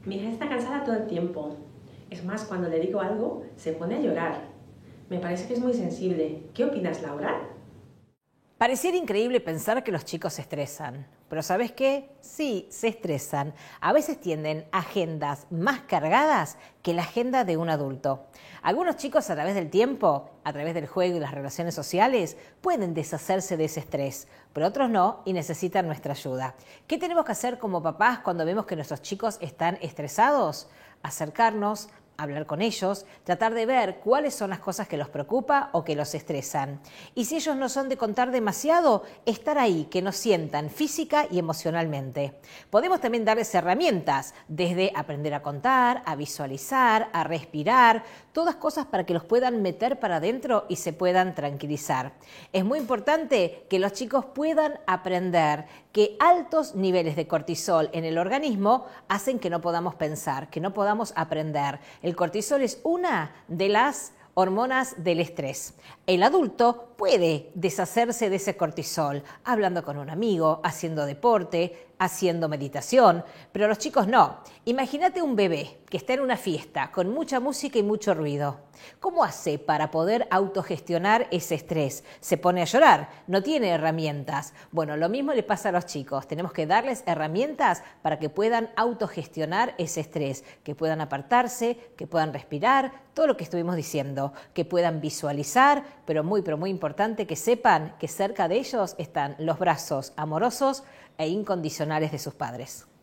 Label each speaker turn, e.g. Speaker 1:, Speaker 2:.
Speaker 1: Mi hija está cansada todo el tiempo. Es más, cuando le digo algo, se pone a llorar. Me parece que es muy sensible. ¿Qué opinas, Laura?
Speaker 2: Pareciera increíble pensar que los chicos se estresan, pero ¿sabes qué? Sí, se estresan. A veces tienen agendas más cargadas que la agenda de un adulto. Algunos chicos a través del tiempo, a través del juego y las relaciones sociales, pueden deshacerse de ese estrés, pero otros no y necesitan nuestra ayuda. ¿Qué tenemos que hacer como papás cuando vemos que nuestros chicos están estresados? Acercarnos, hablar con ellos, tratar de ver cuáles son las cosas que los preocupa o que los estresan. Y si ellos no son de contar demasiado, estar ahí, que nos sientan física y emocionalmente. Podemos también darles herramientas, desde aprender a contar, a visualizar, a respirar, todas cosas para que los puedan meter para adentro y se puedan tranquilizar. Es muy importante que los chicos puedan aprender que altos niveles de cortisol en el organismo hacen que no podamos pensar, que no podamos aprender. El cortisol es una de las hormonas del estrés. El adulto puede deshacerse de ese cortisol hablando con un amigo, haciendo deporte, haciendo meditación, pero los chicos no. Imagínate un bebé que está en una fiesta con mucha música y mucho ruido. ¿Cómo hace para poder autogestionar ese estrés? Se pone a llorar, no tiene herramientas. Bueno, lo mismo le pasa a los chicos. Tenemos que darles herramientas para que puedan autogestionar ese estrés, que puedan apartarse, que puedan respirar, todo lo que estuvimos diciendo, que puedan visualizar, pero muy importante que sepan que cerca de ellos están los brazos amorosos e incondicionales de sus padres.